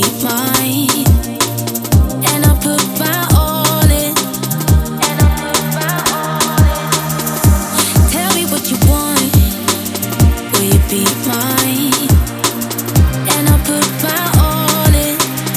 be mine? And I'll put my all in. Tell me what you want. Will you be mine? And I'll put my all in.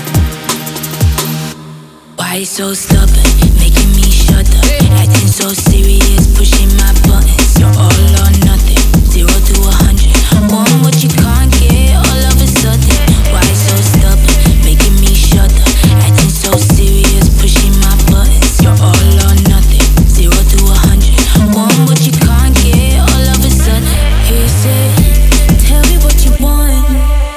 Why you so stubborn, making me shut up? Acting so serious, pushing my buttons. You're all or nothing, 0 to 100. Want what you can't get all of a sudden. Why you so stubborn, making me shut up? Acting so serious, pushing my buttons. You're all or nothing, 0 to 100. Want what you can't get all of a sudden. He said, tell me what you want.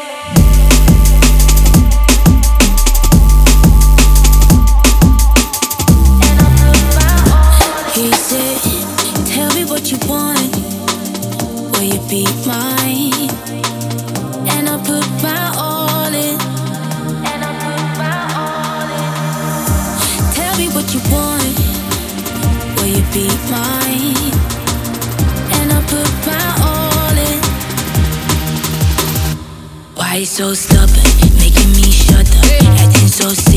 He said, tell me what you want. Will you be mine? And I'll put my all in. Tell me what you want. Will you be mine? And I'll put my all in. Why you so stubborn, making me shut up? Acting so serious.